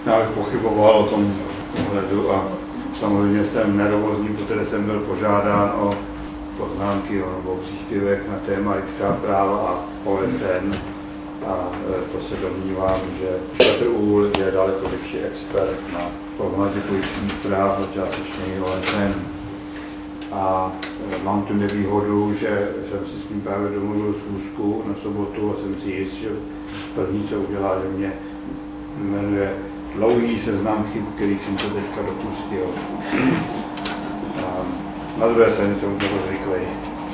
Já bych pochyboval o tom ohledu a samozřejmě jsem nervózní, protože jsem byl požádán o poznámky nebo příspěvek na téma lidská práva a OSN. A to se domnívám, že Petr Uhl je daleko lepší expert na problematiku lidských práv a částečně OSN. A mám tu nevýhodu, že jsem si s ním právě domluvil schůzku na sobotu a jsem si jist, že první, co udělá, že mě jmenuje dlouhý seznam chyb, který jsem se teďka dopustil. Na druhé straně jsem toho zvyklý.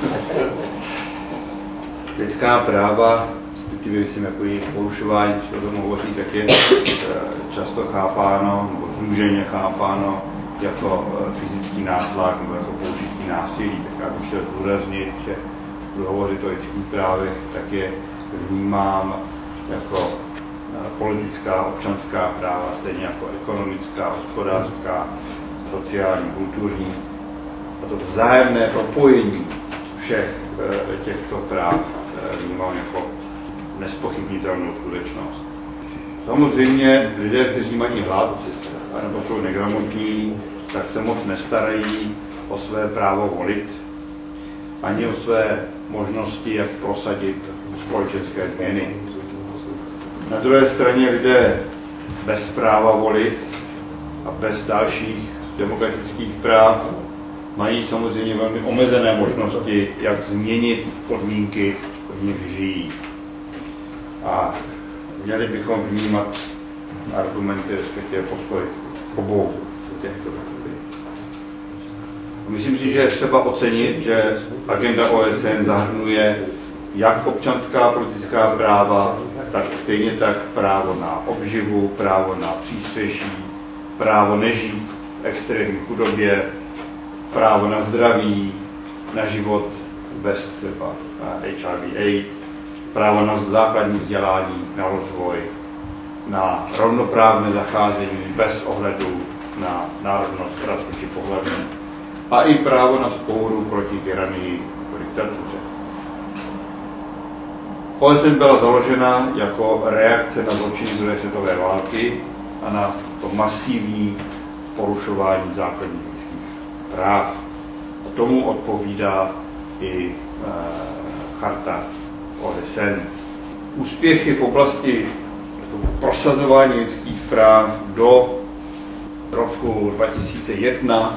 Lidská práva, respektive myslím, jako jejich porušování, když se o tom hovoří, tak je často chápáno, nebo zúženě chápáno jako fyzický nátlak nebo jako použití násilí. Tak já bych chtěl zdůraznit, že budu hovořit o lidských právech, tak je vnímám jako politická, občanská práva, stejně jako ekonomická, hospodářská, sociální, kulturní. A to vzájemné propojení všech těchto práv vnímám jako nespochybnitelnou skutečnost. Samozřejmě lidé, kteří mají hlad, nebo jsou negramotní, tak se moc nestarají o své právo volit, ani o své možnosti, jak prosadit společenské změny. Na druhé straně lidé bez práva volit a bez dalších demokratických práv mají samozřejmě velmi omezené možnosti, jak změnit podmínky, v nich žijí. A měli bychom vnímat argumenty, respektive postoj obou těchto skupin. Myslím si, že je třeba ocenit, že agenda OSN zahrnuje jak občanská politická práva, tak stejně tak právo na obživu, právo na přístřeší, právo nežít v extrémní chudobě, právo na zdraví, na život bez třeba HIV/AIDS, právo na základní vzdělání, na rozvoj, na rovnoprávné zacházení bez ohledu na národnost, rasu či pohlaví a i právo na vzpouru proti tyranii a diktatuře. OSN byla založena jako reakce na zločiny druhé světové války a na to masivní porušování základních lidských práv. Tomu odpovídá i charta OSN. Úspěchy v oblasti prosazování lidských práv do roku 2001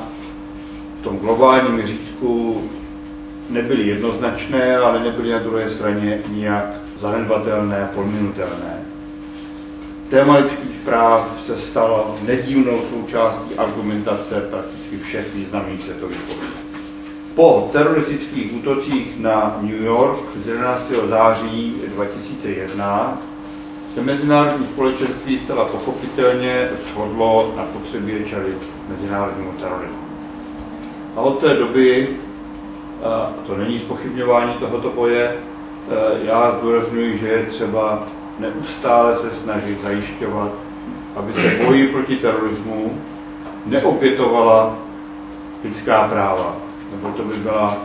v tom globálním měřítku nebyly jednoznačné, ale nebyly na druhé straně nijak zanedbatelné a podminutelné. Téma lidských práv se stalo nedílnou součástí argumentace prakticky všech významných světových politik. Po teroristických útocích na New York z 11. září 2001 se mezinárodní společenství zcela pochopitelně shodlo na potřebě čelit mezinárodnímu terorismu. A od té doby, a to není zpochybňování tohoto boje, já zdůrazňuji, že je třeba neustále se snažit zajišťovat, aby se boji proti terorismu neobětovala lidská práva. Nebo to by byla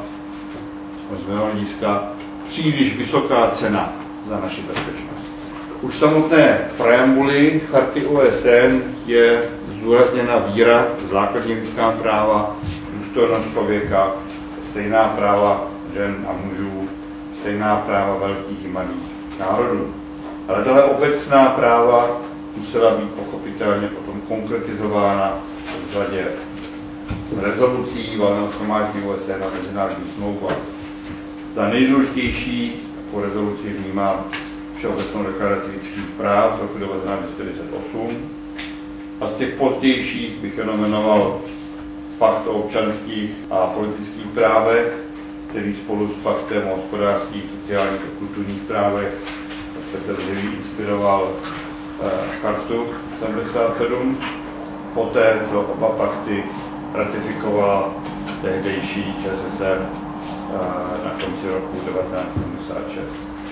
z mého hlediska příliš vysoká cena za naši bezpečnost. Už v samotné preambuli charty OSN je zdůrazněna víra v základní lidská práva, důstojnost člověka, stejná práva žen a mužů, stejná práva velkých i malých národů. Ale tahle obecná práva musela být pochopitelně potom konkretizována v řadě rezolucí Valného shromáždění OSN a mezinárodních smlouvách. Za nejdůležitější po rezoluci vnímám Všeobecnou deklaraci lidských práv z roku 1948 a z těch pozdějších bych jenom jmenoval Pakt o občanských a politických právech, který spolu s Paktem o hospodářských, sociálních a kulturních právech Petr Živý inspiroval chartu 77, poté co oba pakty ratifikovala tehdejší ČSSR na konci roku 1976.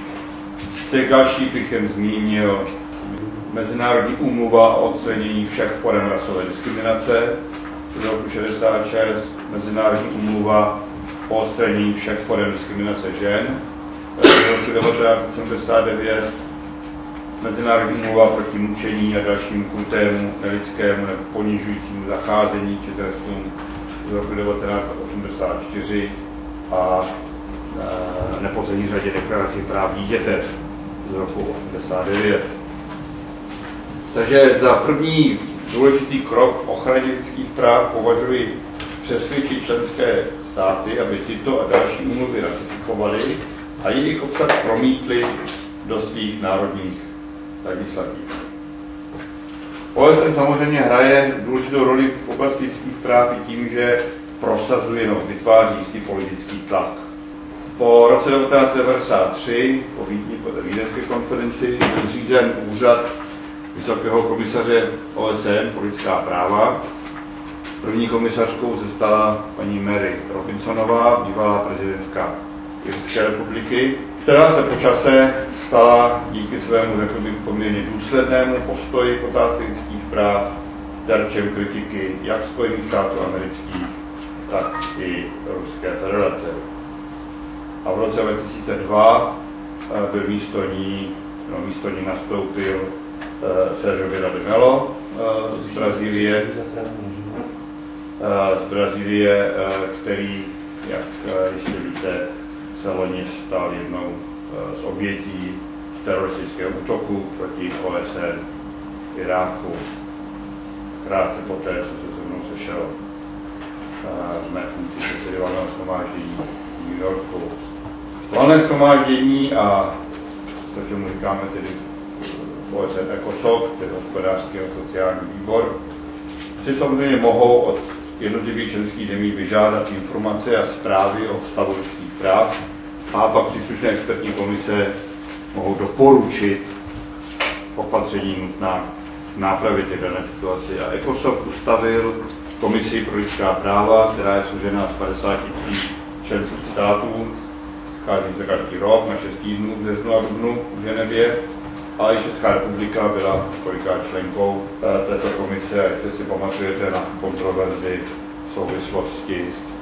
Z těch dalších bych jen zmínil Mezinárodní úmluva o odstranění všech forem rasové diskriminace z roku 66, Mezinárodní úmluva o odstranění všech forem diskriminace žen z roku 1979, Mezinárodní úmluva proti mučení a dalšímu krutému, nelidskému nebo ponižujícímu zacházení či trestům z roku 1984 a v neposlední řadě deklaraci práv dítěte z roku 1989. Takže za první důležitý krok v ochraně lidských práv považuji přesvědčit členské státy, aby tyto a další úmluvy ratifikovaly a jejich obsah promítli do svých národních legislativ. OSN samozřejmě hraje důležitou roli v oblasti lidských práv i tím, že prosazuje nebo vytváří jistý politický tlak. Po roce 1993, po Vídni, po té vídeňské konferenci, byl zřízen úřad Vysokého komisaře OSN pro lidská práva. První komisařkou se stala paní Mary Robinsonová, bývalá prezidentka Irské republiky, která se po čase stala díky svému, řekl bych, poměrně důslednému postoji k otázce lidských práv terčem kritiky jak Spojených států amerických, tak i Ruské federace. A v roce 2002 byl místo ní nastoupil Sergio Vieira de Mello z Brazílie, který, jak jistě víte, se loni stal jednou z obětí teroristického útoku proti OSN v Iráku. Krátce poté, co se se mnou sešel v mé funkci předsedy valného shromáždění v New Yorku. Valné shromáždění a to, čemu říkáme tedy OSN ECOSOC, tedy hospodářský a sociální výbor, si samozřejmě mohou od jednotlivých členských zemí vyžádat informace a zprávy o stavu lidských práv a pak příslušné expertní komise mohou doporučit opatření nutná k nápravě té dané situace. A ECOSOC ustavil komisi pro lidská práva, která je složená z 53 členských států, schází se každý rok na 6 týdnů v březnu a dubnu v Ženevě. A i Česká republika byla kolikrát členkou této komise, a jestli si pamatujete na kontroverzi v souvislosti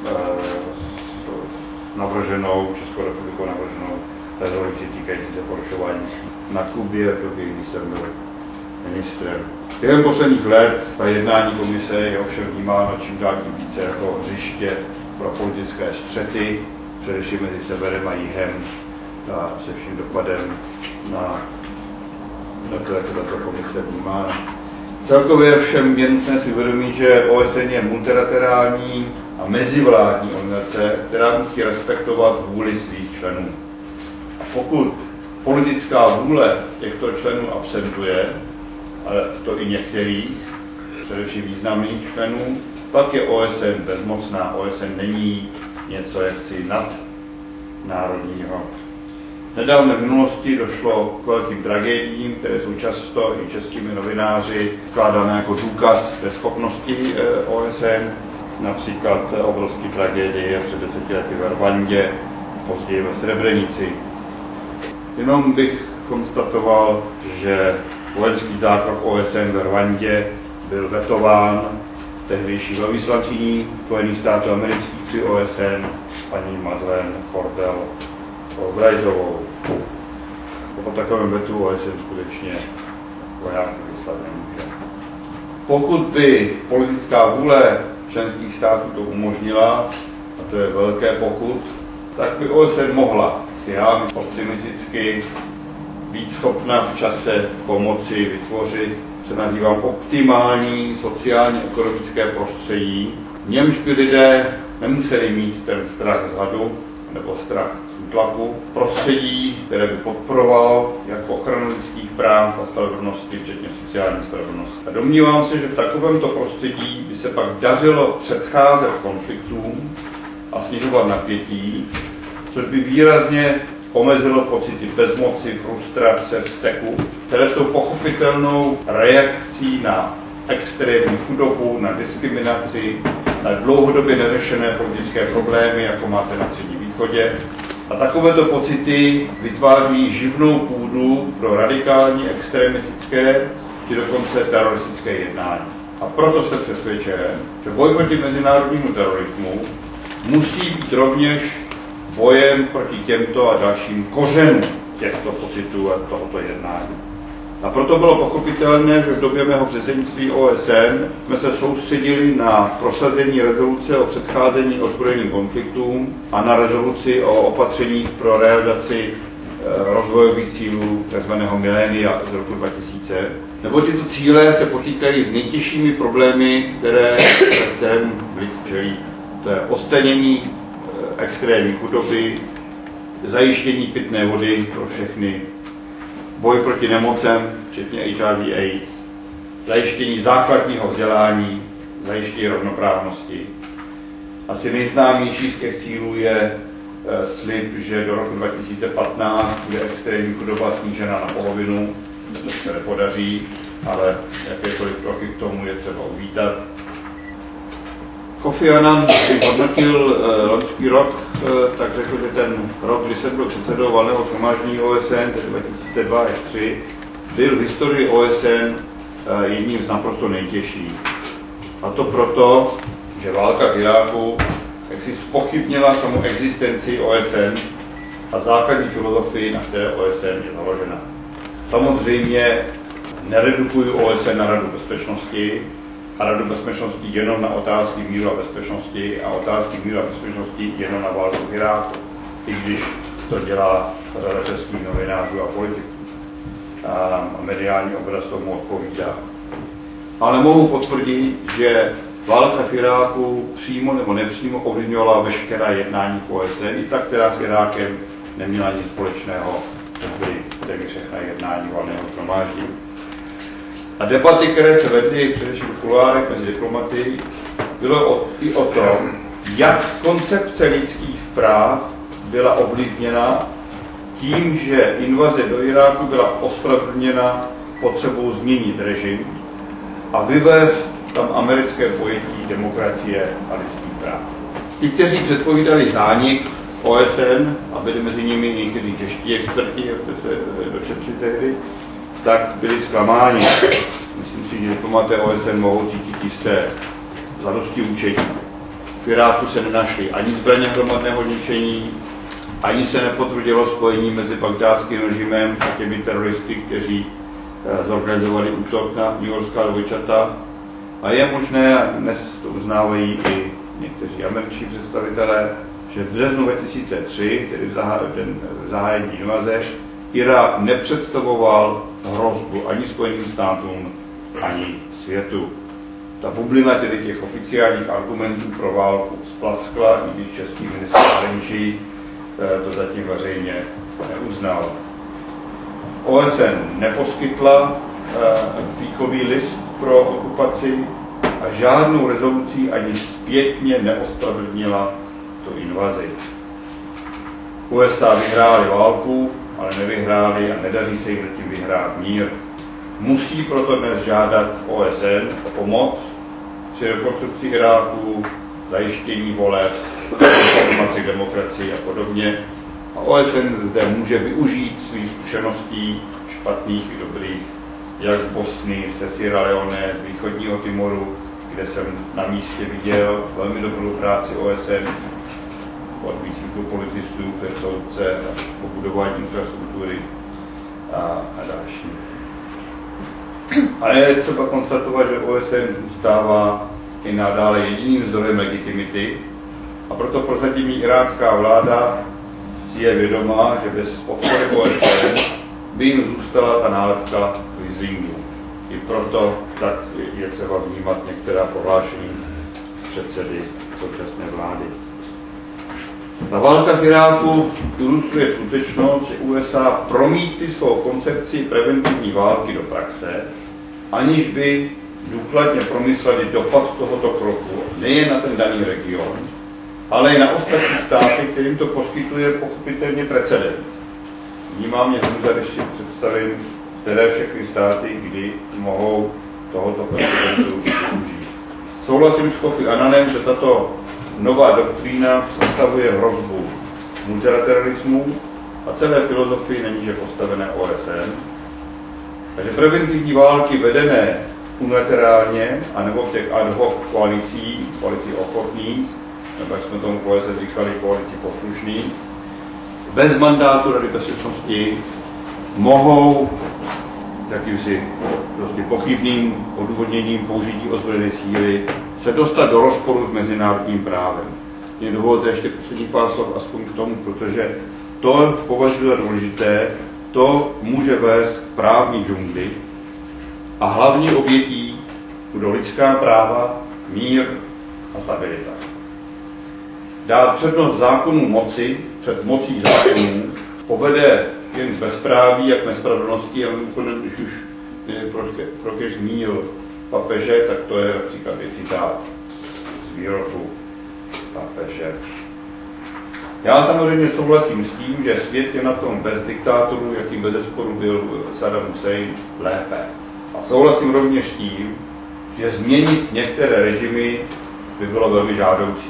s navrženou Českou republikou navrženou rezoluci týkající se porušování na Kubě, v době, kdy jsem byl ministrem. Během posledních let ta jednání komise je ovšem vnímána čím dál tím více jako hřiště pro politické střety, především mezi severem a jihem, a se vším dopadem na to, jak tato komise vnímána. Celkově všem je nutné si uvědomit, že OSN je multilaterální a mezivládní organizace, která musí respektovat vůli svých členů. A pokud politická vůle těchto členů absentuje, ale to i některých, především významných členů, pak je OSN bezmocná. OSN není něco jaksi nadnárodního. V nedávné minulosti došlo k velkým tragédiím, které jsou často i českými novináři vkládány jako důkaz té schopnosti OSN, například obrovské tragédie před 10 lety ve Rwandě, později ve Srebrenici. Jenom bych konstatoval, že vojenský zákrok OSN ve Rwandě byl vetován tehdejší velvyslankyní Spojených států amerických při OSN paní Madeleine Cordell Albrightovou. Po takovém vetu OSN skutečně vojáky vyslat nemůže. Pokud by politická vůle členských států to umožnila, a to je velké pokud, tak by OSN mohla, si já myslím optimisticky, být schopna v čase pomoci vytvořit, co nazývám optimální sociálně-ekonomické prostředí, v němž by lidé nemuseli mít ten strach z hladu nebo strach z útlaku, prostředí, které by podporovalo jak ochranu lidských práv a spravedlnosti, včetně sociální spravedlnosti. A domnívám se, že v takovémto prostředí by se pak dařilo předcházet konfliktům a snižovat napětí, což by výrazně omezilo pocity bezmoci, frustrace, vzteku, které jsou pochopitelnou reakcí na extrémní chudobu, na diskriminaci, na dlouhodobě neřešené politické problémy, jako máte na Středním východě. A takovéto pocity vytváří živnou půdu pro radikální, extremistické či dokonce teroristické jednání. A proto jsem přesvědčen, že boj proti mezinárodnímu terorismu musí být rovněž bojem proti těmto a dalším kořenům těchto pocitů a tohoto jednání. A proto bylo pochopitelné, že v době mého předsednictví OSN jsme se soustředili na prosazení rezoluce o předcházení ozbrojeným konfliktům a na rezoluci o opatřeních pro realizaci rozvojových cílů tzv. Milénia z roku 2000. Nebo tyto cíle se potýkají s nejtěžšími problémy, kterým lidstvo čelí. To je odstranění extrémní chudoby, zajištění pitné vody pro všechny, boj proti nemocem, včetně HIV/AIDS, zajištění základního vzdělání, zajištění rovnoprávnosti. Asi nejznámější z těch cílů je slib, že do roku 2015 bude extrémní chudoba snížena na polovinu. To se nepodaří, ale jakékoliv kroky k tomu je třeba uvítat. Kofi Annan, když hodnotil loňský rok, tak řekl, že ten rok, kdy se byl předsedou valného shromáždění OSN, tedy 2002 až 2003, byl v historii OSN jedním z naprosto nejtěžších. A to proto, že válka v Iráku si zpochybnila samou existenci OSN a základní filozofii, na které OSN je založena. Samozřejmě neredukuju OSN na Radu bezpečnosti a Radu bezpečnosti jenom na otázky míru a bezpečnosti a otázky míru a bezpečnosti jenom na válku v Iráku, i když to dělá řada českých novinářů a politiků. A mediální obraz tomu odpovídá. Ale mohu potvrdit, že válka v Iráku přímo nebo nepřímo ovlivňovala veškerá jednání v OSN, i ta, která s Irákem neměla nic společného, to byly téměř všechna jednání valného shromáždění. A debaty, které se vedly především v kuloárech mezi diplomaty, bylo i o tom, jak koncepce lidských práv byla ovlivněna tím, že invaze do Iráku byla ospravedlněna potřebou změnit režim a vyvést tam americké pojetí demokracie a lidských práv. Ti, kteří předpovídali zánik OSN, a byli mezi nimi i někteří čeští experti, jak jste se dočetli tehdy, tak byli zklamáni. Myslím si, že diplomaté OSN mohou cítit jisté zadosti učení. V Iráku se nenašly ani zbraně hromadného ničení, ani se nepotvrdilo spojení mezi bagdátským režimem a těmi teroristy, kteří zorganizovali útok na newyorská dvojčata. A je možné, a dnes to uznávají i někteří američtí představitelé, že v březnu 2003, tedy v zahájení invaze, Irák nepředstavoval hrozbu ani Spojeným státům, ani světu. Ta bublina tedy těch oficiálních argumentů pro válku splaskla, i když český ministr zahraničí to zatím veřejně neuznal. OSN neposkytla fíkový list pro okupaci a žádnou rezolucí ani zpětně neospravedlnila tu invazi. USA vyhráli válku, ale nevyhráli a nedaří se jim zatím vyhrát mír. Musí proto dnes žádat OSN o pomoc při rekonstrukci Iráku, zajištění voleb, informaci k demokracii a podobně. A OSN zde může využít svých zkušeností, špatných i dobrých, jak z Bosny, se Sierra Leone, z východního Timoru, kde jsem na místě viděl velmi dobrou práci OSN, od výcviku policistů, přes soudce, po budování infrastruktury a další. Ale je třeba konstatovat, že OSN zůstává i nadále jediným zdrojem legitimity a proto prozatímní irácká vláda si je vědomá, že bez podpory OSN by jim zůstala ta nálepka Rieslingu. I proto tak je třeba vnímat některá prohlášení předsedy současné vlády. Ta válka v Iráku ilustruje skutečnost, že USA promítly svou koncepci preventivní války do praxe, aniž by důkladně promysleli dopad tohoto kroku nejen na ten daný region, ale i na ostatní státy, kterým to poskytuje pochopitelně precedent. Vnímá mě hrůza, když si představím, které všechny státy, kdy mohou tohoto precedentu využít. Souhlasím s Kofi Annanem, že tato nová doktrína představuje hrozbu multilateralismu a celé filozofii na níže postavené OSN, a že preventivní války vedené unilaterálně, anebo v těch ad hoc koalicí ochotných, nebo jak jsme tomu OSN říkali, koalicí poslušných, bez mandátu Rady bezpečnosti mohou s jakýmsi prostě pochybným odůvodněním použití ozbrojené síly se dostat do rozporu s mezinárodním právem. Mě dovolte ještě poslední pár slov aspoň k tomu, protože to považuji za důležité, to může vést k právní džungli a hlavní obětí budou lidská práva, mír a stabilita. Dát přednost zákonů moci před mocí zákonů povede jen k bezpráví a k nespravedlnosti a mimochodem, když už Prokeř zmínil papeže, tak to je například citát z výroku papeže. Já samozřejmě souhlasím s tím, že svět je na tom bez diktátorů, jakým bezesporu byl Saddam Hussein, lépe. A souhlasím rovněž s tím, že změnit některé režimy by bylo velmi žádoucí.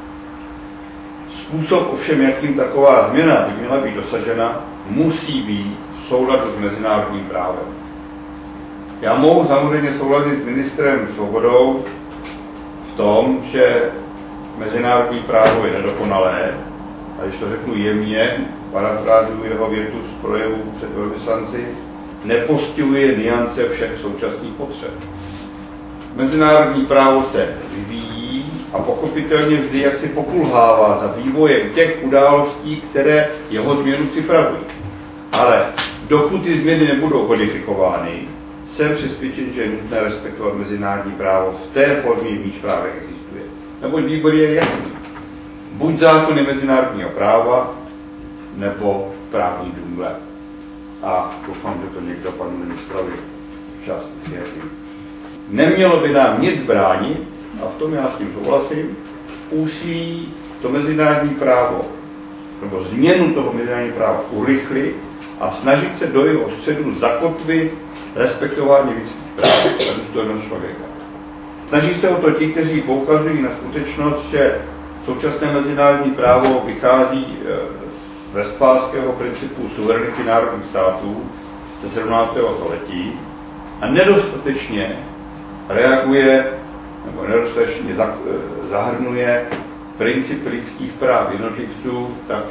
Způsob ovšem, jakým taková změna by měla být dosažena, musí být v souladu s mezinárodním právem. Já mohu samozřejmě souhlasit s ministrem Svobodou v tom, že mezinárodní právo je nedokonalé, a když to řeknu jemně, parafrázuji jeho větu z projevu před velvyslanci, nepostihuje nuance všech současných potřeb. Mezinárodní právo se vyvíjí a pochopitelně vždy jaksi pokulhává za vývojem těch událostí, které jeho změnu připravují. Ale dokud ty změny nebudou kodifikovány, jsem přesvědčen, že je nutné respektovat mezinárodní právo v té formě, v níž právě existuje. Neboť výbor je jasný. Buď zákony mezinárodního práva, nebo právní džungle. A doufám, že to někdo panu ministrovi včas vysvětlí. Nemělo by nám nic bránit, a v tom já s tím souhlasím, v úsilí to mezinárodní právo, nebo změnu toho mezinárodního práva urychlit a snažit se do jeho středu zakotvit respektování lidských práv a důstojnost člověka. Snaží se o to ti, kteří poukazují na skutečnost, že současné mezinárodní právo vychází z westfálského principu suverenity národních států ze 17. století a nedostatečně reaguje nebo nedostatečně zahrnuje princip lidských práv jednotlivců, tak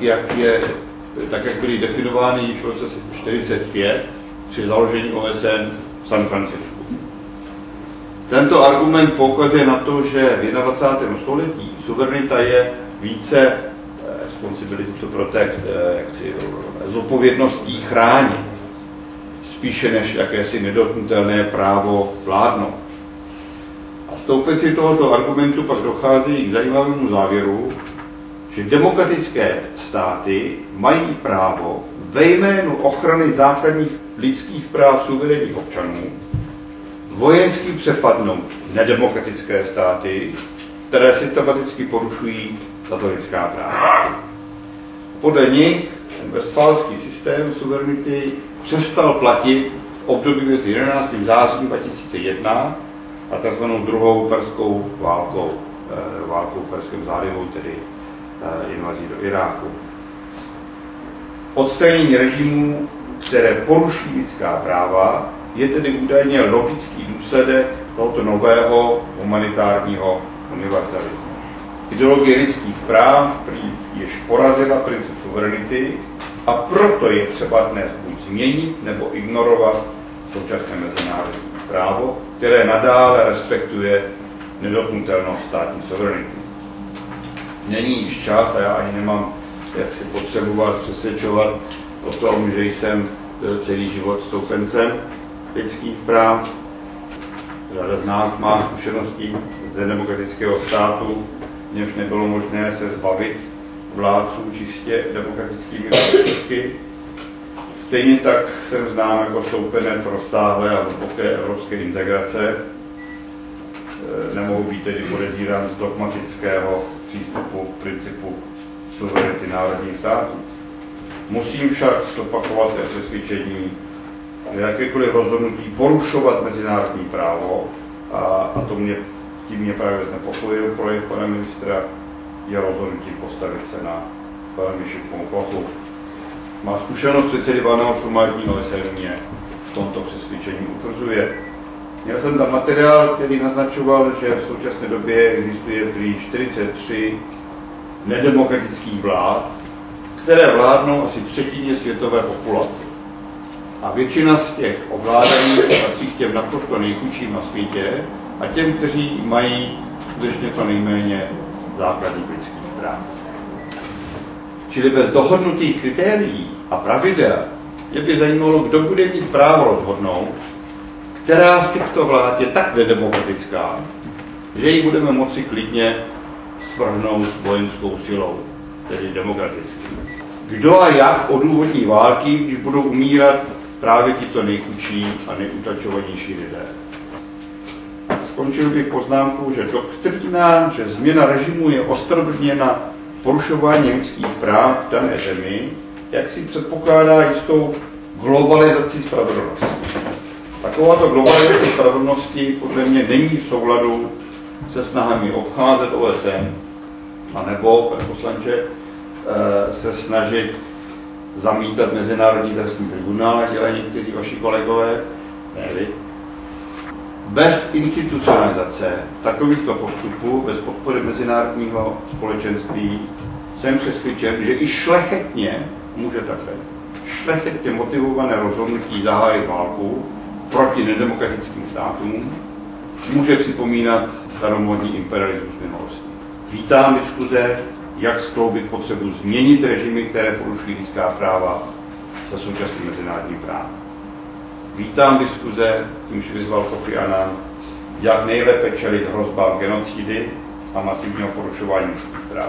jak byly definovány již v roce 1945 při založení OSN v San Francisku. Tento argument poukazuje na to, že v 21. století suverenita je více responsibility to protect, zodpovědností chránit, spíše než jakési nedotknutelné právo vládnout. A stoupenci tohoto argumentu pak dochází k zajímavému závěru, že demokratické státy mají právo ve jménu ochrany základních lidských práv suverénních občanů vojensky přepadnout nedemokratické státy, které systematicky porušují tato lidská práva. Podle nich ten westfálský systém suverenity přestal platit v období mezi 11. zářím 2001 a tzv. druhou perskou válkou v Perském zálivu, tedy invazí do Iráku. Odstranění režimů, které porušují lidská práva, je tedy údajně logický důsledek tohoto nového humanitárního univerzalismu. Ideologie lidských práv již porazila princip suverenity a proto je třeba dnes buď změnit nebo ignorovat současné mezinárodní právo, které nadále respektuje nedotknutelnost státní suverenity. Není již čas, a já ani nemám jak si potřebu vás přesvědčovat o tom, že jsem celý život stoupencem lidských práv. Řada z nás má zkušenosti z demokratického státu, v němž nebylo možné se zbavit vládců čistě demokratickými prostředky. Stejně tak jsem znám jako stoupenec rozsáhlé a hluboké evropské integrace. Nemohu být tedy podezírán z dogmatického přístupu k principu suverenity národních států. Musím však zopakovat své přesvědčení, že jakékoliv rozhodnutí porušovat mezinárodní právo, a tím mě právě znepokojil projev pana ministra, je rozhodnutí postavit se na velmi širokou plochu. Má zkušenost předsedy valného shromáždění OSN mě v tomto přesvědčení utvrzuje. Měl jsem tam materiál, který naznačoval, že v současné době existuje prý 43 nedemokratických vlád, které vládnou asi třetině světové populace. A většina z těch ovládaných patří k těm naprosto nejchudším na světě a těm, kteří mají skutečně to nejméně základních lidských práv. Čili bez dohodnutých kritérií a pravidel mě by zajímalo, kdo bude mít právo rozhodnout, která z těchto vlád je tak nedemokratická, že ji budeme moci klidně svrhnout vojenskou silou, tedy demokraticky. Kdo a jak odůvodní války, když budou umírat právě tito nejchudší a nejutlačovanější lidé. Skončil bych poznámkou, že doktrína, že změna režimu je ospravedlněna porušování lidských práv v dané zemi, jak si předpokládá jistou globalizaci spravedlnosti. Takováto globalizace spravedlnosti podle mě není v souladu se snahami obcházet OSN, anebo, pane poslanče, se snažit zamítat Mezinárodní trestní tribunál, jak dělají někteří vaši kolegové, ne vy. Bez institucionalizace takovýchto postupů, bez podpory mezinárodního společenství, jsem přesvědčen, že i šlechetně může takhle. Šlechetně motivované rozhodnutí zahájit válku proti nedemokratickým státům může připomínat staromódní imperialismus minulosti. Vítám diskuze, jak skloubit potřebu změnit režimy, které porušují lidská práva, se současným mezinárodním právem. Vítám diskuze, tímž vyzval Kofi Annan, jak nejlépe čelit hrozbám genocidy a masivního porušování lidských práv.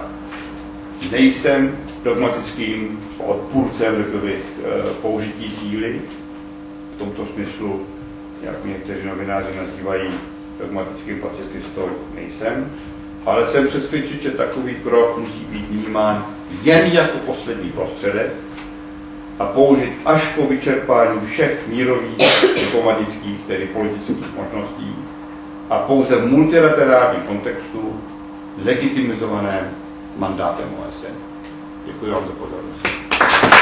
Nejsem dogmatickým odpůrcem, řekl bych, použití síly. V tomto smyslu, jak někteří novináři nazývají dogmatickým pacifistou, nejsem. Ale jsem přesvědčen, že takový krok musí být vnímán jen jako poslední prostředek a použit až po vyčerpání všech mírových, diplomatických, tedy politických možností a pouze v multilaterálním kontextu legitimizovaném mandátem OSN. Děkuji vám za pozornost.